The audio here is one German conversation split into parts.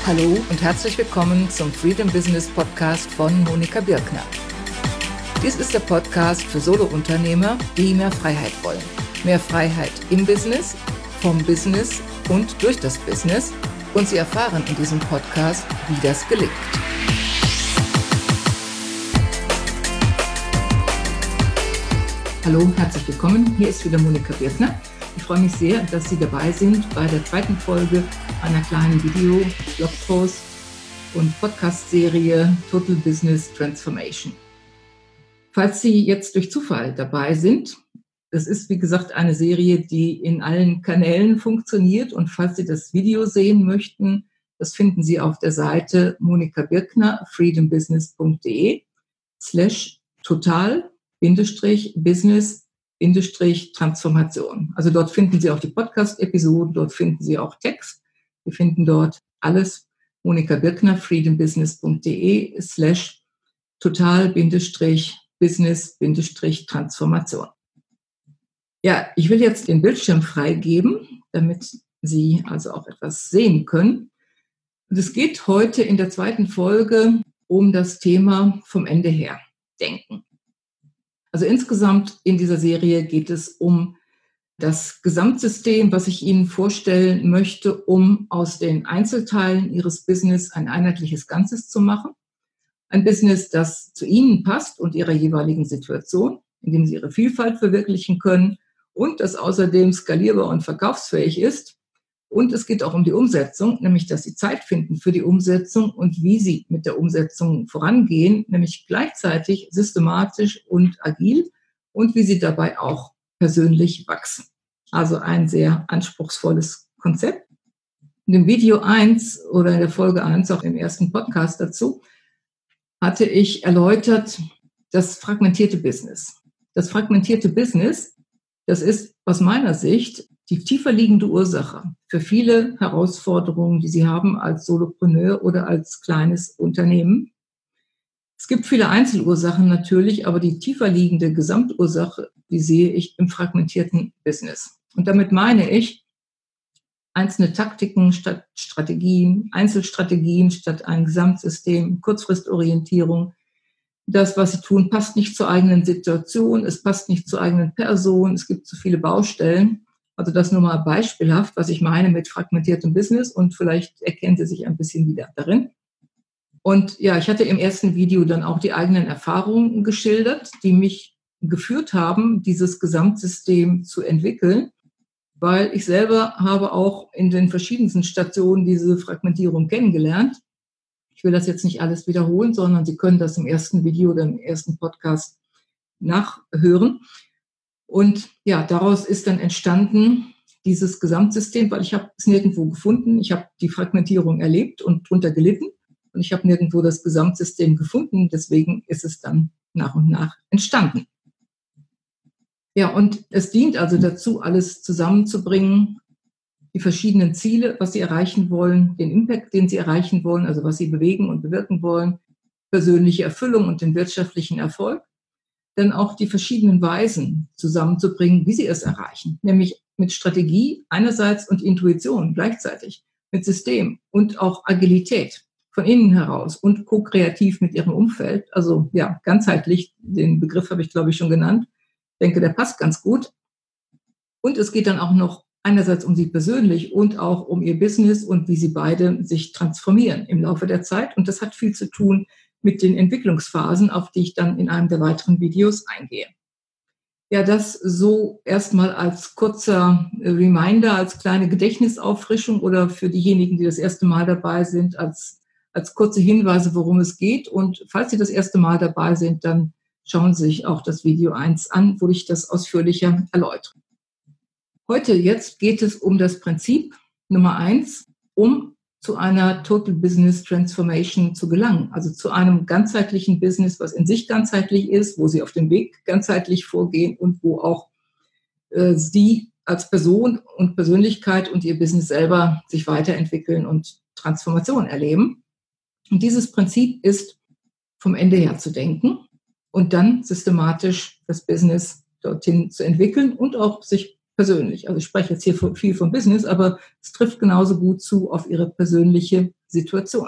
Hallo und herzlich willkommen zum Freedom Business Podcast von Monika Birkner. Dies ist der Podcast für Solo-Unternehmer, die mehr Freiheit wollen. Mehr Freiheit im Business, vom Business und durch das Business. Und Sie erfahren in diesem Podcast, wie das gelingt. Hallo, herzlich willkommen. Hier ist wieder Monika Birkner. Ich freue mich sehr, dass Sie dabei sind bei der zweiten Folge einer kleinen Video-, Blogpost- und Podcast-Serie Total Business Transformation. Falls Sie jetzt durch Zufall dabei sind, das ist wie gesagt eine Serie, die in allen Kanälen funktioniert, und falls Sie das Video sehen möchten, das finden Sie auf der Seite monikabirkner-freedom-business-Transformation. Also dort finden Sie auch die Podcast-Episoden, dort finden Sie auch Text. Wir finden dort alles. monikabirkner-freedom-business-Transformation. Ja, ich will jetzt den Bildschirm freigeben, damit Sie also auch etwas sehen können. Und es geht heute in der zweiten Folge um das Thema vom Ende her denken. Also insgesamt in dieser Serie geht es um das Gesamtsystem, was ich Ihnen vorstellen möchte, um aus den Einzelteilen Ihres Business ein einheitliches Ganzes zu machen. Ein Business, das zu Ihnen passt und Ihrer jeweiligen Situation, in dem Sie Ihre Vielfalt verwirklichen können und das außerdem skalierbar und verkaufsfähig ist. Und es geht auch um die Umsetzung, nämlich dass Sie Zeit finden für die Umsetzung und wie Sie mit der Umsetzung vorangehen, nämlich gleichzeitig systematisch und agil, und wie Sie dabei auch persönlich wachsen. Also ein sehr anspruchsvolles Konzept. In dem Video 1 oder in der Folge 1, auch im ersten Podcast dazu, hatte ich erläutert das fragmentierte Business. Das fragmentierte Business, das ist aus meiner Sicht die tiefer liegende Ursache für viele Herausforderungen, die Sie haben als Solopreneur oder als kleines Unternehmen. Es gibt viele Einzelursachen natürlich, aber die tiefer liegende Gesamtursache, die sehe ich im fragmentierten Business. Und damit meine ich einzelne Taktiken statt Strategien, Einzelstrategien statt ein Gesamtsystem, Kurzfristorientierung. Das, was Sie tun, passt nicht zur eigenen Situation, es passt nicht zur eigenen Person, es gibt zu viele Baustellen. Also das nur mal beispielhaft, was ich meine mit fragmentiertem Business, und vielleicht erkennen Sie sich ein bisschen wieder darin. Und ja, ich hatte im ersten Video dann auch die eigenen Erfahrungen geschildert, die mich geführt haben, dieses Gesamtsystem zu entwickeln, weil ich selber habe auch in den verschiedensten Stationen diese Fragmentierung kennengelernt. Ich will das jetzt nicht alles wiederholen, sondern Sie können das im ersten Video oder im ersten Podcast nachhören. Und ja, daraus ist dann entstanden dieses Gesamtsystem, weil ich habe es nirgendwo gefunden. Ich habe die Fragmentierung erlebt und drunter gelitten. Und ich habe nirgendwo das Gesamtsystem gefunden. Deswegen ist es dann nach und nach entstanden. Ja, und es dient also dazu, alles zusammenzubringen, die verschiedenen Ziele, was Sie erreichen wollen, den Impact, den Sie erreichen wollen, also was Sie bewegen und bewirken wollen, persönliche Erfüllung und den wirtschaftlichen Erfolg, dann auch die verschiedenen Weisen zusammenzubringen, wie Sie es erreichen, nämlich mit Strategie einerseits und Intuition gleichzeitig, mit System und auch Agilität von innen heraus und ko-kreativ mit Ihrem Umfeld. Also ja, ganzheitlich, den Begriff habe ich, glaube ich, schon genannt. Ich denke, der passt ganz gut. Und es geht dann auch noch einerseits um Sie persönlich und auch um Ihr Business und wie Sie beide sich transformieren im Laufe der Zeit. Und das hat viel zu tun mit den Entwicklungsphasen, auf die ich dann in einem der weiteren Videos eingehe. Ja, das so erstmal als kurzer Reminder, als kleine Gedächtnisauffrischung oder für diejenigen, die das erste Mal dabei sind, als kurze Hinweise, worum es geht. Und falls Sie das erste Mal dabei sind, dann schauen Sie sich auch das Video 1 an, wo ich das ausführlicher erläutere. Heute jetzt geht es um das Prinzip Nummer 1, um zu einer Total Business Transformation zu gelangen. Also zu einem ganzheitlichen Business, was in sich ganzheitlich ist, wo Sie auf dem Weg ganzheitlich vorgehen und wo auch Sie als Person und Persönlichkeit und Ihr Business selber sich weiterentwickeln und Transformation erleben. Und dieses Prinzip ist, vom Ende her zu denken und dann systematisch das Business dorthin zu entwickeln und auch sich persönlich. Also ich spreche jetzt hier viel vom Business, aber es trifft genauso gut zu auf Ihre persönliche Situation.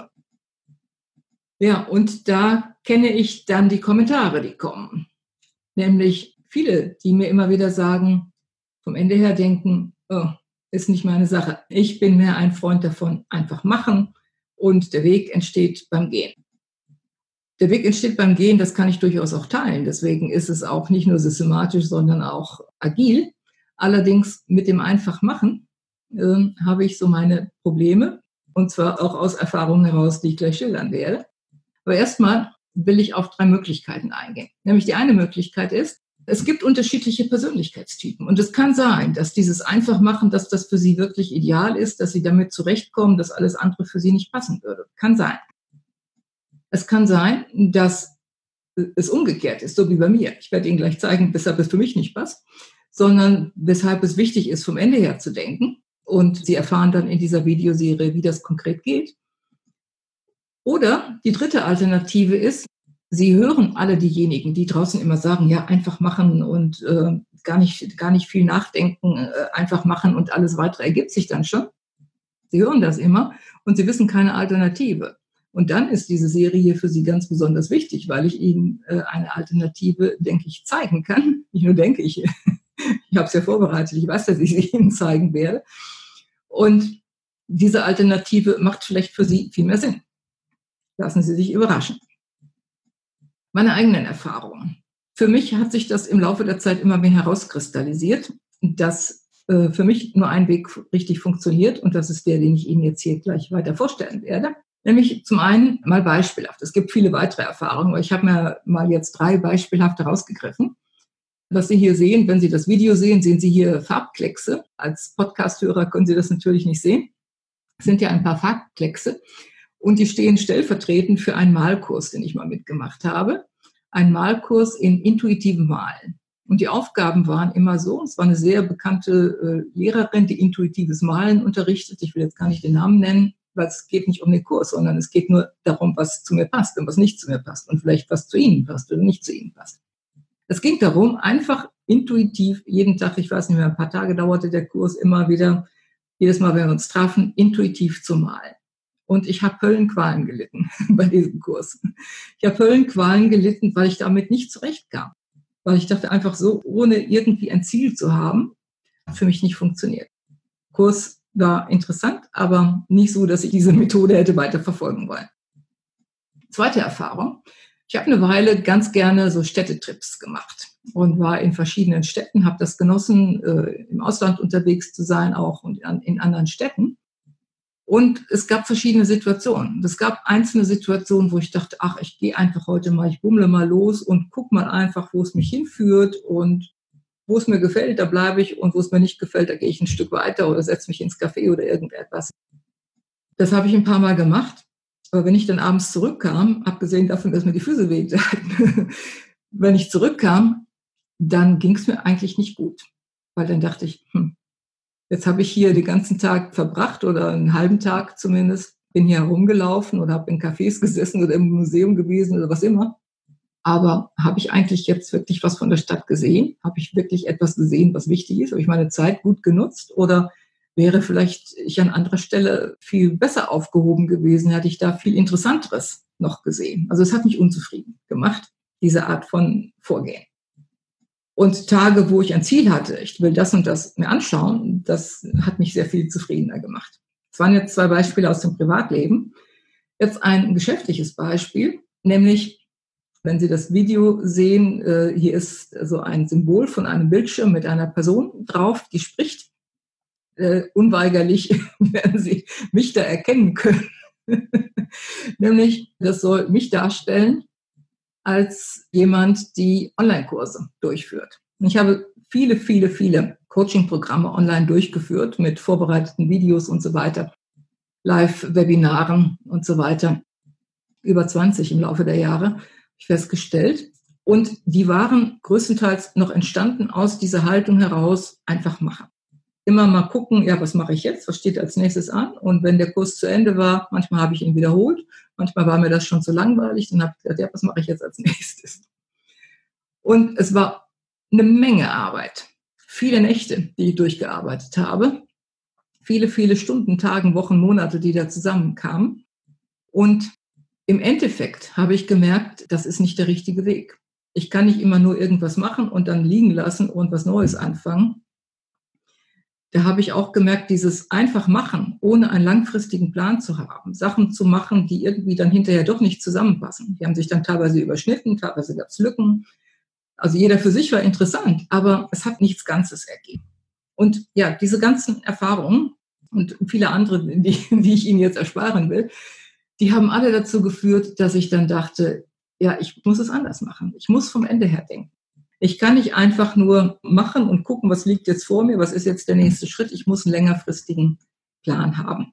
Ja, und da kenne ich dann die Kommentare, die kommen. Nämlich viele, die mir immer wieder sagen, vom Ende her denken, oh, ist nicht meine Sache. Ich bin mehr ein Freund davon, einfach machen und der Weg entsteht beim Gehen. Der Weg entsteht beim Gehen, das kann ich durchaus auch teilen. Deswegen ist es auch nicht nur systematisch, sondern auch agil. Allerdings mit dem einfach machen habe ich so meine Probleme und zwar auch aus Erfahrungen heraus, die ich gleich schildern werde. Aber erstmal will ich auf 3 Möglichkeiten eingehen. Nämlich die eine Möglichkeit ist, es gibt unterschiedliche Persönlichkeitstypen. Und es kann sein, dass dieses Einfachmachen, dass das für Sie wirklich ideal ist, dass Sie damit zurechtkommen, dass alles andere für Sie nicht passen würde. Kann sein. Es kann sein, dass es umgekehrt ist, so wie bei mir. Ich werde Ihnen gleich zeigen, weshalb es für mich nicht passt, sondern weshalb es wichtig ist, vom Ende her zu denken. Und Sie erfahren dann in dieser Videoserie, wie das konkret geht. Oder die dritte Alternative ist, Sie hören alle diejenigen, die draußen immer sagen, ja, einfach machen und gar nicht viel nachdenken, einfach machen und alles weitere ergibt sich dann schon. Sie hören das immer und Sie wissen keine Alternative. Und dann ist diese Serie hier für Sie ganz besonders wichtig, weil ich Ihnen eine Alternative, denke ich, zeigen kann. Nicht nur denke ich, ich habe es ja vorbereitet, ich weiß, dass ich sie Ihnen zeigen werde. Und diese Alternative macht vielleicht für Sie viel mehr Sinn. Lassen Sie sich überraschen. Meine eigenen Erfahrungen. Für mich hat sich das im Laufe der Zeit immer mehr herauskristallisiert, dass für mich nur ein Weg richtig funktioniert und das ist der, den ich Ihnen jetzt hier gleich weiter vorstellen werde. Nämlich zum einen mal beispielhaft. Es gibt viele weitere Erfahrungen, aber ich habe mir mal jetzt 3 beispielhafte rausgegriffen. Was Sie hier sehen, wenn Sie das Video sehen, sehen Sie hier Farbkleckse. Als Podcast-Hörer können Sie das natürlich nicht sehen. Es sind ja ein paar Farbkleckse. Und die stehen stellvertretend für einen Malkurs, den ich mal mitgemacht habe. Ein Malkurs in intuitivem Malen. Und die Aufgaben waren immer so, es war eine sehr bekannte Lehrerin, die intuitives Malen unterrichtet. Ich will jetzt gar nicht den Namen nennen, weil es geht nicht um den Kurs, sondern es geht nur darum, was zu mir passt und was nicht zu mir passt und vielleicht was zu Ihnen passt oder nicht zu Ihnen passt. Es ging darum, einfach intuitiv jeden Tag, ich weiß nicht mehr, ein paar Tage dauerte der Kurs, immer wieder, jedes Mal, wenn wir uns trafen, intuitiv zu malen. Und ich habe Höllenqualen gelitten bei diesem Kurs. Ich habe Höllenqualen gelitten, weil ich damit nicht zurechtkam. Weil ich dachte einfach so, ohne irgendwie ein Ziel zu haben, hat für mich nicht funktioniert. Der Kurs war interessant, aber nicht so, dass ich diese Methode hätte weiter verfolgen wollen. Zweite Erfahrung. Ich habe eine Weile ganz gerne so Städtetrips gemacht und war in verschiedenen Städten, habe das genossen, im Ausland unterwegs zu sein auch und in anderen Städten. Und es gab verschiedene Situationen. Es gab einzelne Situationen, wo ich dachte, ach, ich gehe einfach heute mal, ich bummle mal los und guck mal einfach, wo es mich hinführt und wo es mir gefällt, da bleibe ich und wo es mir nicht gefällt, da gehe ich ein Stück weiter oder setze mich ins Café oder irgendetwas. Das habe ich ein paar Mal gemacht. Aber wenn ich dann abends zurückkam, abgesehen davon, dass mir die Füße wehtaten, wenn ich zurückkam, dann ging es mir eigentlich nicht gut. Weil dann dachte ich, jetzt habe ich hier den ganzen Tag verbracht oder einen halben Tag zumindest, bin hier herumgelaufen oder habe in Cafés gesessen oder im Museum gewesen oder was immer. Aber habe ich eigentlich jetzt wirklich was von der Stadt gesehen? Habe ich wirklich etwas gesehen, was wichtig ist? Habe ich meine Zeit gut genutzt? Oder wäre vielleicht ich an anderer Stelle viel besser aufgehoben gewesen, hätte ich da viel Interessanteres noch gesehen. Also es hat mich unzufrieden gemacht, diese Art von Vorgehen. Und Tage, wo ich ein Ziel hatte, ich will das und das mir anschauen, das hat mich sehr viel zufriedener gemacht. Das waren jetzt 2 Beispiele aus dem Privatleben. Jetzt ein geschäftliches Beispiel, nämlich, wenn Sie das Video sehen, hier ist so ein Symbol von einem Bildschirm mit einer Person drauf, die spricht. Unweigerlich werden Sie mich da erkennen können. Nämlich, das soll mich darstellen als jemand, die Online-Kurse durchführt. Ich habe viele Coaching-Programme online durchgeführt mit vorbereiteten Videos und so weiter, Live-Webinaren und so weiter. Über 20 im Laufe der Jahre, habe ich festgestellt. Und die waren größtenteils noch entstanden aus dieser Haltung heraus, einfach machen. Immer mal gucken, ja, was mache ich jetzt, was steht als nächstes an? Und wenn der Kurs zu Ende war, manchmal habe ich ihn wiederholt, manchmal war mir das schon zu langweilig, dann habe ich gesagt, ja, was mache ich jetzt als nächstes? Und es war eine Menge Arbeit, viele Nächte, die ich durchgearbeitet habe, viele Stunden, Tagen, Wochen, Monate, die da zusammenkamen. Und im Endeffekt habe ich gemerkt, das ist nicht der richtige Weg. Ich kann nicht immer nur irgendwas machen und dann liegen lassen und was Neues anfangen. Da habe ich auch gemerkt, dieses einfach machen, ohne einen langfristigen Plan zu haben, Sachen zu machen, die irgendwie dann hinterher doch nicht zusammenpassen. Die haben sich dann teilweise überschnitten, teilweise gab es Lücken. Also jeder für sich war interessant, aber es hat nichts Ganzes ergeben. Und ja, diese ganzen Erfahrungen und viele andere, die ich Ihnen jetzt ersparen will, die haben alle dazu geführt, dass ich dann dachte, ja, ich muss es anders machen. Ich muss vom Ende her denken. Ich kann nicht einfach nur machen und gucken, was liegt jetzt vor mir, was ist jetzt der nächste Schritt. Ich muss einen längerfristigen Plan haben.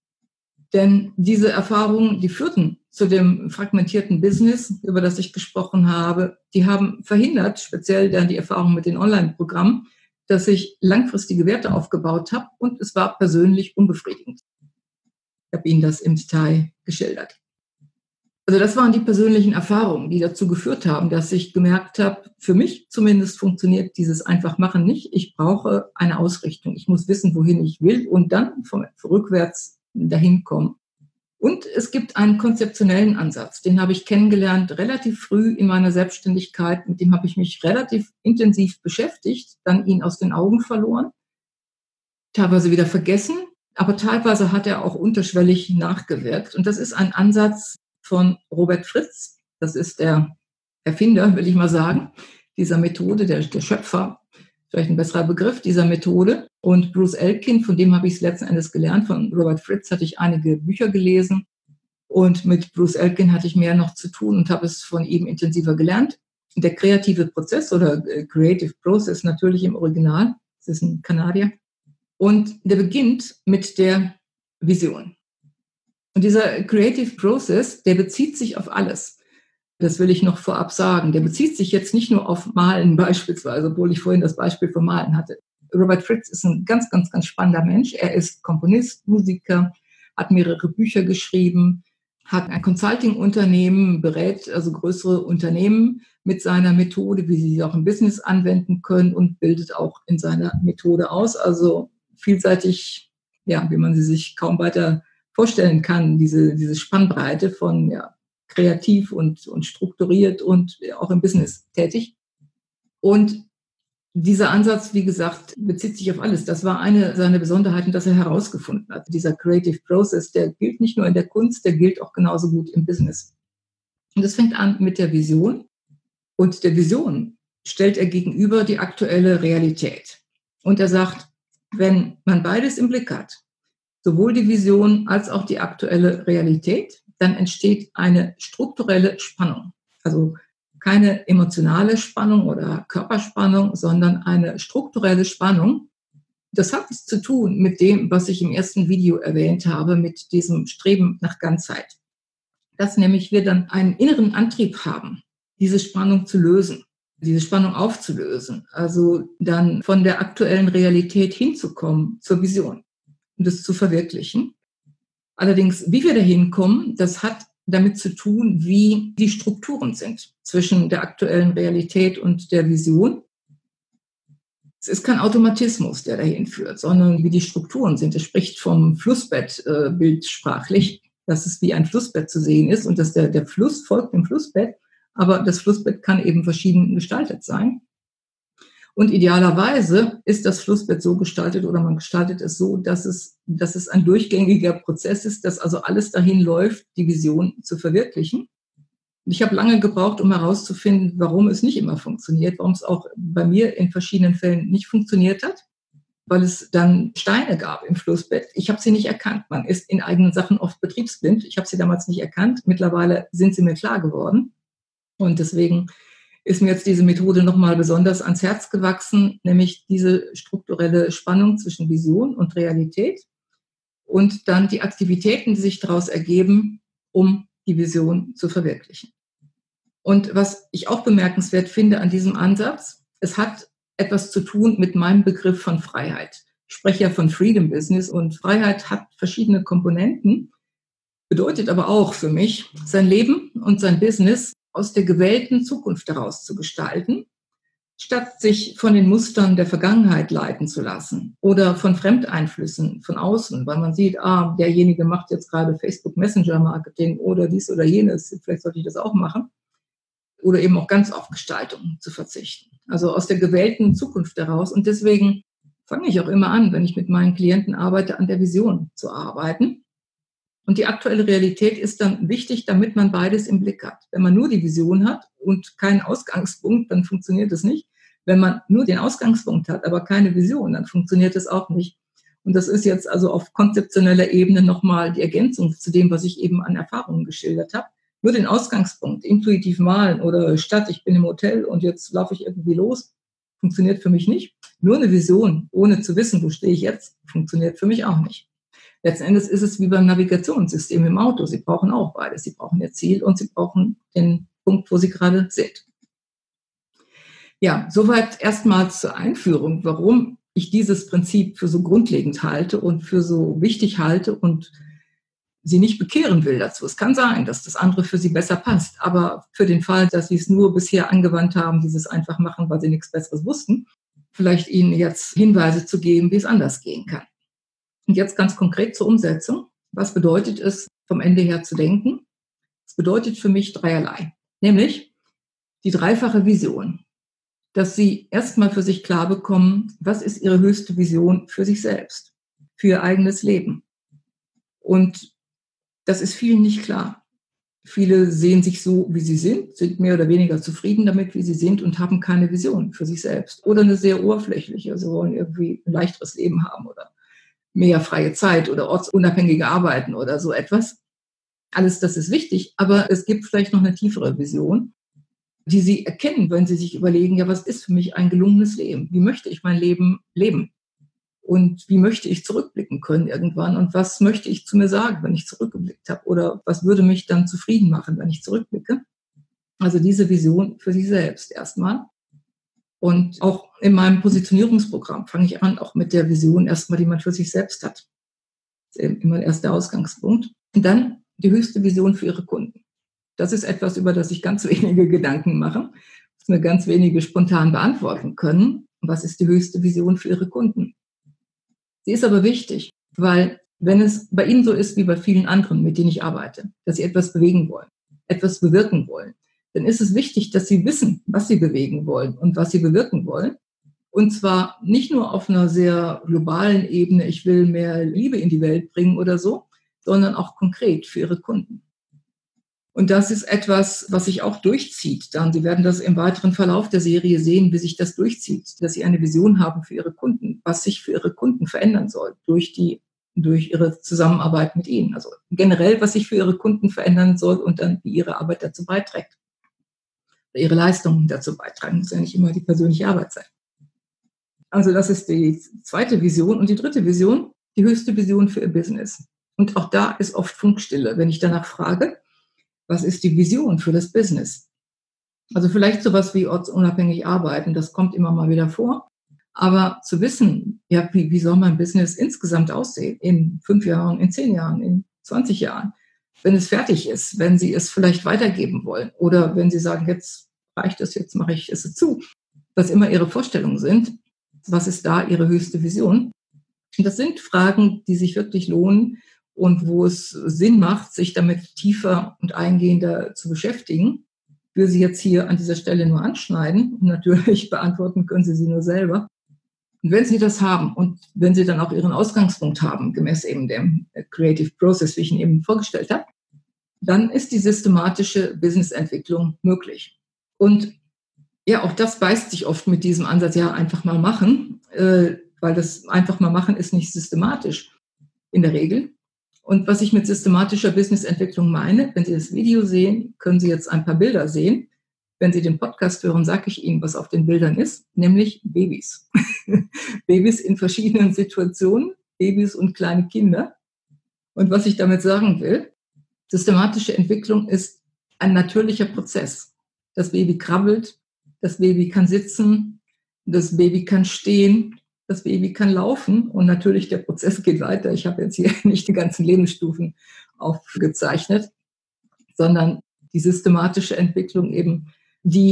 Denn diese Erfahrungen, die führten zu dem fragmentierten Business, über das ich gesprochen habe, die haben verhindert, speziell dann die Erfahrung mit den Online-Programmen, dass ich langfristige Werte aufgebaut habe und es war persönlich unbefriedigend. Ich habe Ihnen das im Detail geschildert. Also das waren die persönlichen Erfahrungen, die dazu geführt haben, dass ich gemerkt habe, für mich zumindest funktioniert dieses Einfachmachen nicht. Ich brauche eine Ausrichtung. Ich muss wissen, wohin ich will und dann rückwärts dahin kommen. Und es gibt einen konzeptionellen Ansatz, den habe ich kennengelernt relativ früh in meiner Selbstständigkeit. Mit dem habe ich mich relativ intensiv beschäftigt, dann ihn aus den Augen verloren, teilweise wieder vergessen, aber teilweise hat er auch unterschwellig nachgewirkt. Und das ist ein Ansatz von Robert Fritz. Das ist der Erfinder, will ich mal sagen, dieser Methode, der Schöpfer, vielleicht ein besserer Begriff dieser Methode. Und Bruce Elkin, von dem habe ich es letzten Endes gelernt. Von Robert Fritz hatte ich einige Bücher gelesen. Und mit Bruce Elkin hatte ich mehr noch zu tun und habe es von ihm intensiver gelernt. Der kreative Prozess oder Creative Process natürlich im Original, das ist ein Kanadier. Und der beginnt mit der Vision. Und dieser Creative Process, der bezieht sich auf alles. Das will ich noch vorab sagen. Der bezieht sich jetzt nicht nur auf Malen beispielsweise, obwohl ich vorhin das Beispiel vom Malen hatte. Robert Fritz ist ein ganz, ganz, ganz spannender Mensch. Er ist Komponist, Musiker, hat mehrere Bücher geschrieben, hat ein Consulting-Unternehmen, berät also größere Unternehmen mit seiner Methode, wie sie auch im Business anwenden können und bildet auch in seiner Methode aus. Also vielseitig, ja, wie man sie sich kaum weiter vorstellen kann, diese Spannbreite von kreativ und strukturiert und auch im Business tätig. Und dieser Ansatz, wie gesagt, bezieht sich auf alles. Das war eine seiner Besonderheiten, dass er herausgefunden hat. Dieser Creative Process, der gilt nicht nur in der Kunst, der gilt auch genauso gut im Business. Und das fängt an mit der Vision. Und der Vision stellt er gegenüber die aktuelle Realität. Und er sagt, wenn man beides im Blick hat, sowohl die Vision als auch die aktuelle Realität, dann entsteht eine strukturelle Spannung. Also keine emotionale Spannung oder Körperspannung, sondern eine strukturelle Spannung. Das hat es zu tun mit dem, was ich im ersten Video erwähnt habe, mit diesem Streben nach Ganzheit. Dass nämlich wir dann einen inneren Antrieb haben, diese Spannung zu lösen, diese Spannung aufzulösen. Also dann von der aktuellen Realität hinzukommen zur Vision und das zu verwirklichen. Allerdings, wie wir dahin kommen, das hat damit zu tun, wie die Strukturen sind zwischen der aktuellen Realität und der Vision. Es ist kein Automatismus, der dahin führt, sondern wie die Strukturen sind. Es spricht vom Flussbett bildsprachlich, dass es wie ein Flussbett zu sehen ist und dass der Fluss folgt dem Flussbett, aber das Flussbett kann eben verschieden gestaltet sein. Und idealerweise ist das Flussbett so gestaltet oder man gestaltet es so, dass es ein durchgängiger Prozess ist, dass also alles dahin läuft, die Vision zu verwirklichen. Und ich habe lange gebraucht, um herauszufinden, warum es nicht immer funktioniert, warum es auch bei mir in verschiedenen Fällen nicht funktioniert hat, weil es dann Steine gab im Flussbett. Ich habe sie nicht erkannt. Man ist in eigenen Sachen oft betriebsblind. Ich habe sie damals nicht erkannt. Mittlerweile sind sie mir klar geworden. Und deswegen ist mir jetzt diese Methode nochmal besonders ans Herz gewachsen, nämlich diese strukturelle Spannung zwischen Vision und Realität und dann die Aktivitäten, die sich daraus ergeben, um die Vision zu verwirklichen. Und was ich auch bemerkenswert finde an diesem Ansatz, es hat etwas zu tun mit meinem Begriff von Freiheit. Ich spreche ja von Freedom Business und Freiheit hat verschiedene Komponenten, bedeutet aber auch für mich, sein Leben und sein Business aus der gewählten Zukunft heraus zu gestalten Statt sich von den Mustern der Vergangenheit leiten zu lassen oder von Fremdeinflüssen von außen, weil man sieht, derjenige macht jetzt gerade Facebook Messenger Marketing oder dies oder jenes, vielleicht sollte ich das auch machen, oder eben auch ganz auf Gestaltung zu verzichten. Also aus der gewählten Zukunft heraus. Und deswegen fange ich auch immer an, wenn ich mit meinen Klienten arbeite, an der Vision zu arbeiten. Und die aktuelle Realität ist dann wichtig, damit man beides im Blick hat. Wenn man nur die Vision hat und keinen Ausgangspunkt, dann funktioniert es nicht. Wenn man nur den Ausgangspunkt hat, aber keine Vision, dann funktioniert es auch nicht. Und das ist jetzt also auf konzeptioneller Ebene nochmal die Ergänzung zu dem, was ich eben an Erfahrungen geschildert habe. Nur den Ausgangspunkt intuitiv malen oder statt ich bin im Hotel und jetzt laufe ich irgendwie los, funktioniert für mich nicht. Nur eine Vision, ohne zu wissen, wo stehe ich jetzt, funktioniert für mich auch nicht. Letzten Endes ist es wie beim Navigationssystem im Auto. Sie brauchen auch beides. Sie brauchen ihr Ziel und sie brauchen den Punkt, wo sie gerade sind. Ja, soweit erstmal zur Einführung, warum ich dieses Prinzip für so grundlegend halte und für so wichtig halte und sie nicht bekehren will dazu. Es kann sein, dass das andere für sie besser passt, aber für den Fall, dass sie es nur bisher angewandt haben, dieses einfach machen, weil sie nichts Besseres wussten, vielleicht ihnen jetzt Hinweise zu geben, wie es anders gehen kann. Und jetzt ganz konkret zur Umsetzung. Was bedeutet es, vom Ende her zu denken? Es bedeutet für mich dreierlei, nämlich die dreifache Vision, dass Sie erstmal für sich klar bekommen, was ist Ihre höchste Vision für sich selbst, für Ihr eigenes Leben. Und das ist vielen nicht klar. Viele sehen sich so, wie sie sind mehr oder weniger zufrieden damit, wie sie sind und haben keine Vision für sich selbst. Oder eine sehr oberflächliche, sie wollen irgendwie ein leichteres Leben haben oder mehr freie Zeit oder ortsunabhängige Arbeiten oder so etwas. Alles das ist wichtig, aber es gibt vielleicht noch eine tiefere Vision, die Sie erkennen, wenn Sie sich überlegen, ja, was ist für mich ein gelungenes Leben? Wie möchte ich mein Leben leben? Und wie möchte ich zurückblicken können irgendwann? Und was möchte ich zu mir sagen, wenn ich zurückgeblickt habe? Oder was würde mich dann zufrieden machen, wenn ich zurückblicke? Also diese Vision für sich selbst erstmal. Und auch in meinem Positionierungsprogramm fange ich an, auch mit der Vision erstmal, die man für sich selbst hat. Das ist immer erst der Ausgangspunkt. Und dann die höchste Vision für Ihre Kunden. Das ist etwas, über das sich ganz wenige Gedanken machen, das mir ganz wenige spontan beantworten können. Was ist die höchste Vision für Ihre Kunden? Sie ist aber wichtig, weil wenn es bei Ihnen so ist wie bei vielen anderen, mit denen ich arbeite, dass Sie etwas bewegen wollen, etwas bewirken wollen, dann ist es wichtig, dass Sie wissen, was Sie bewegen wollen und was Sie bewirken wollen. Und zwar nicht nur auf einer sehr globalen Ebene, ich will mehr Liebe in die Welt bringen oder so, sondern auch konkret für Ihre Kunden. Und das ist etwas, was sich auch durchzieht. Dann, Sie werden das im weiteren Verlauf der Serie sehen, wie sich das durchzieht, dass Sie eine Vision haben für Ihre Kunden, was sich für Ihre Kunden verändern soll durch Ihre Zusammenarbeit mit Ihnen. Also generell, was sich für Ihre Kunden verändern soll und dann, wie Ihre Arbeit dazu beiträgt. Ihre Leistungen dazu beitragen. Muss ja nicht immer die persönliche Arbeit sein. Also das ist die zweite Vision. Und die dritte Vision, die höchste Vision für Ihr Business. Und auch da ist oft Funkstille, wenn ich danach frage, was ist die Vision für das Business? Also vielleicht sowas wie ortsunabhängig arbeiten, das kommt immer mal wieder vor. Aber zu wissen, ja, wie soll mein Business insgesamt aussehen? In 5 Jahren, in 10 Jahren, in 20 Jahren? Wenn es fertig ist, wenn Sie es vielleicht weitergeben wollen oder wenn Sie sagen, jetzt reicht es, jetzt mache ich es zu. Was immer Ihre Vorstellungen sind, was ist da Ihre höchste Vision? Und das sind Fragen, die sich wirklich lohnen, und wo es Sinn macht, sich damit tiefer und eingehender zu beschäftigen. Ich will Sie jetzt hier an dieser Stelle nur anschneiden. Und natürlich beantworten können Sie sie nur selber. Und wenn Sie das haben und wenn Sie dann auch Ihren Ausgangspunkt haben, gemäß eben dem Creative Process, wie ich ihn eben vorgestellt habe, dann ist die systematische Businessentwicklung möglich. Und ja, auch das beißt sich oft mit diesem Ansatz, ja, einfach mal machen, weil das einfach mal machen ist nicht systematisch in der Regel. Und was ich mit systematischer Businessentwicklung meine, wenn Sie das Video sehen, können Sie jetzt ein paar Bilder sehen. Wenn Sie den Podcast hören, sage ich Ihnen, was auf den Bildern ist, nämlich Babys. Babys in verschiedenen Situationen, Babys und kleine Kinder. Und was ich damit sagen will, systematische Entwicklung ist ein natürlicher Prozess. Das Baby krabbelt, das Baby kann sitzen, das Baby kann stehen, das Baby kann laufen und natürlich der Prozess geht weiter. Ich habe jetzt hier nicht die ganzen Lebensstufen aufgezeichnet, sondern die systematische Entwicklung eben, die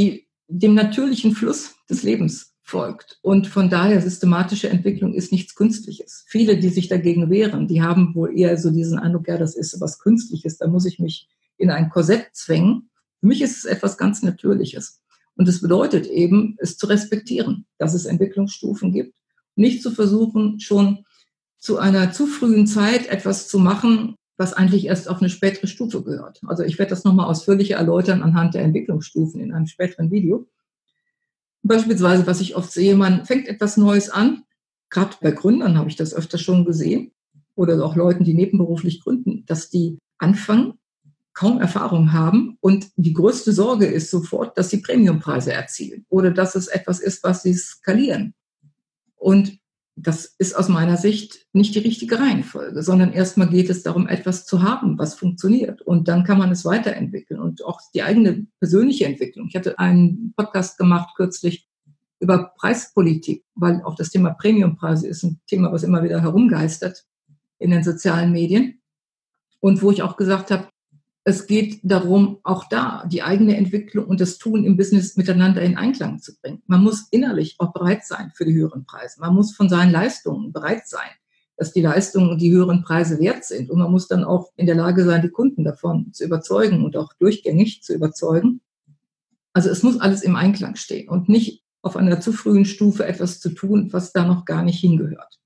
dem natürlichen Fluss des Lebens folgt. Und von daher systematische Entwicklung ist nichts Künstliches. Viele, die sich dagegen wehren, die haben wohl eher so diesen Eindruck, ja, das ist was Künstliches, da muss ich mich in ein Korsett zwängen. Für mich ist es etwas ganz Natürliches. Und es bedeutet eben, es zu respektieren, dass es Entwicklungsstufen gibt. Nicht zu versuchen, schon zu einer zu frühen Zeit etwas zu machen, was eigentlich erst auf eine spätere Stufe gehört. Also ich werde das nochmal ausführlicher erläutern anhand der Entwicklungsstufen in einem späteren Video. Beispielsweise, was ich oft sehe, man fängt etwas Neues an. Gerade bei Gründern habe ich das öfter schon gesehen. Oder auch Leuten, die nebenberuflich gründen, dass die anfangen, kaum Erfahrung haben und die größte Sorge ist sofort, dass sie Premiumpreise erzielen oder dass es etwas ist, was sie skalieren. Und das ist aus meiner Sicht nicht die richtige Reihenfolge, sondern erstmal geht es darum, etwas zu haben, was funktioniert. Und dann kann man es weiterentwickeln und auch die eigene persönliche Entwicklung. Ich hatte einen Podcast gemacht kürzlich über Preispolitik, weil auch das Thema Premiumpreise ist ein Thema, was immer wieder herumgeistert in den sozialen Medien. Und wo ich auch gesagt habe, es geht darum, auch da die eigene Entwicklung und das Tun im Business miteinander in Einklang zu bringen. Man muss innerlich auch bereit sein für die höheren Preise. Man muss von seinen Leistungen bereit sein, dass die Leistungen die höheren Preise wert sind. Und man muss dann auch in der Lage sein, die Kunden davon zu überzeugen und auch durchgängig zu überzeugen. Also es muss alles im Einklang stehen und nicht auf einer zu frühen Stufe etwas zu tun, was da noch gar nicht hingehört.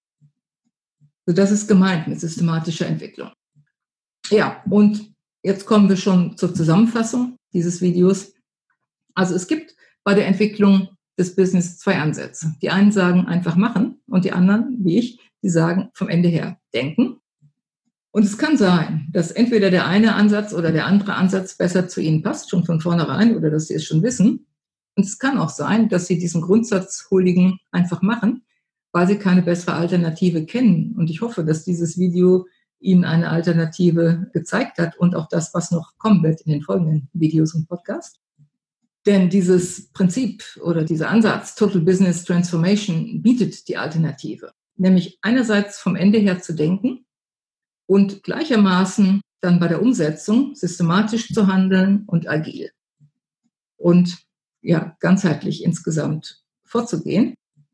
So, das ist gemeint mit systematischer Entwicklung. Ja, und jetzt kommen wir schon zur Zusammenfassung dieses Videos. Also es gibt bei der Entwicklung des Business zwei Ansätze. Die einen sagen einfach machen und die anderen, wie ich, die sagen vom Ende her denken. Und es kann sein, dass entweder der eine Ansatz oder der andere Ansatz besser zu Ihnen passt, schon von vornherein, oder dass Sie es schon wissen. Und es kann auch sein, dass Sie diesen Grundsatz huldigen, einfach machen, weil Sie keine bessere Alternative kennen. Und ich hoffe, dass dieses Video Ihnen eine Alternative gezeigt hat und auch das, was noch kommen wird in den folgenden Videos und Podcasts. Denn dieses Prinzip oder dieser Ansatz Total Business Transformation bietet die Alternative, nämlich einerseits vom Ende her zu denken und gleichermaßen dann bei der Umsetzung systematisch zu handeln und agil und ja, ganzheitlich insgesamt vorzugehen.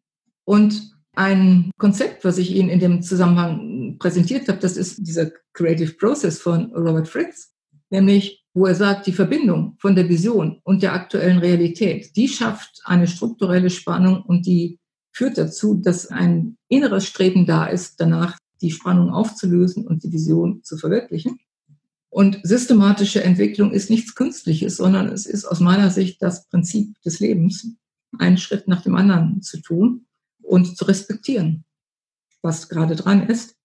Und ein Konzept, was ich Ihnen in dem Zusammenhang präsentiert habe, das ist dieser Creative Process von Robert Fritz, nämlich wo er sagt, die Verbindung von der Vision und der aktuellen Realität, die schafft eine strukturelle Spannung und die führt dazu, dass ein inneres Streben da ist, danach die Spannung aufzulösen und die Vision zu verwirklichen. Und systematische Entwicklung ist nichts Künstliches, sondern es ist aus meiner Sicht das Prinzip des Lebens, einen Schritt nach dem anderen zu tun und zu respektieren, was gerade dran ist.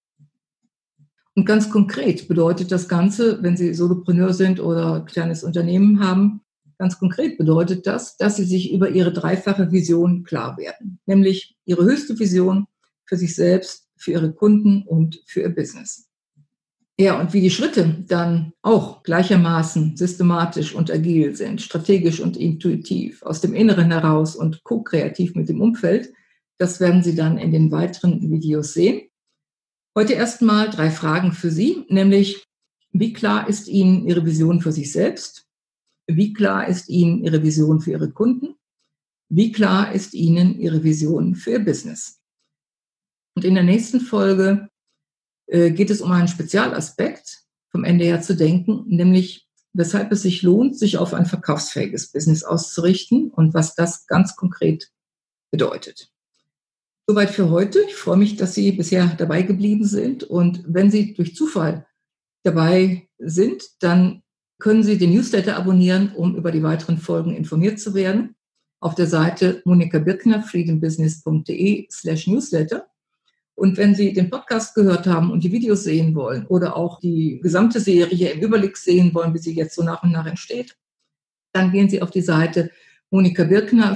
Und ganz konkret bedeutet das Ganze, wenn Sie Solopreneur sind oder ein kleines Unternehmen haben, ganz konkret bedeutet das, dass Sie sich über Ihre dreifache Vision klar werden. Nämlich Ihre höchste Vision für sich selbst, für Ihre Kunden und für Ihr Business. Ja, und wie die Schritte dann auch gleichermaßen systematisch und agil sind, strategisch und intuitiv, aus dem Inneren heraus und ko-kreativ mit dem Umfeld, das werden Sie dann in den weiteren Videos sehen. Heute erstmal 3 Fragen für Sie, nämlich wie klar ist Ihnen Ihre Vision für sich selbst? Wie klar ist Ihnen Ihre Vision für Ihre Kunden? Wie klar ist Ihnen Ihre Vision für Ihr Business? Und in der nächsten Folge geht es um einen Spezialaspekt vom Ende her zu denken, nämlich weshalb es sich lohnt, sich auf ein verkaufsfähiges Business auszurichten und was das ganz konkret bedeutet. Soweit für heute. Ich freue mich, dass Sie bisher dabei geblieben sind. Und wenn Sie durch Zufall dabei sind, dann können Sie den Newsletter abonnieren, um über die weiteren Folgen informiert zu werden. Auf der Seite Monika Birkner, freedombusiness.de/newsletter. Und wenn Sie den Podcast gehört haben und die Videos sehen wollen oder auch die gesamte Serie im Überblick sehen wollen, wie sie jetzt so nach und nach entsteht, dann gehen Sie auf die Seite Monika Birkner,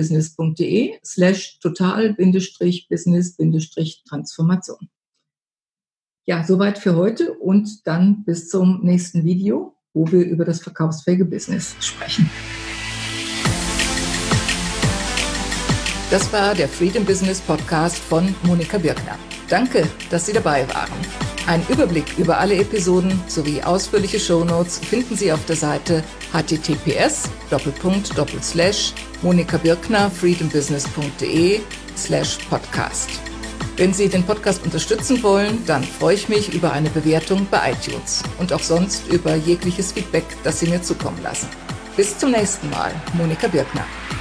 freedombusiness.de/total-business-transformation. Ja, soweit für heute und dann bis zum nächsten Video, wo wir über das verkaufsfähige Business sprechen. Das war der Freedom Business Podcast von Monika Birkner. Danke, dass Sie dabei waren. Einen Überblick über alle Episoden sowie ausführliche Shownotes finden Sie auf der Seite https:// Monika Birkner, freedombusiness.de/podcast. Wenn Sie den Podcast unterstützen wollen, dann freue ich mich über eine Bewertung bei iTunes und auch sonst über jegliches Feedback, das Sie mir zukommen lassen. Bis zum nächsten Mal, Monika Birkner.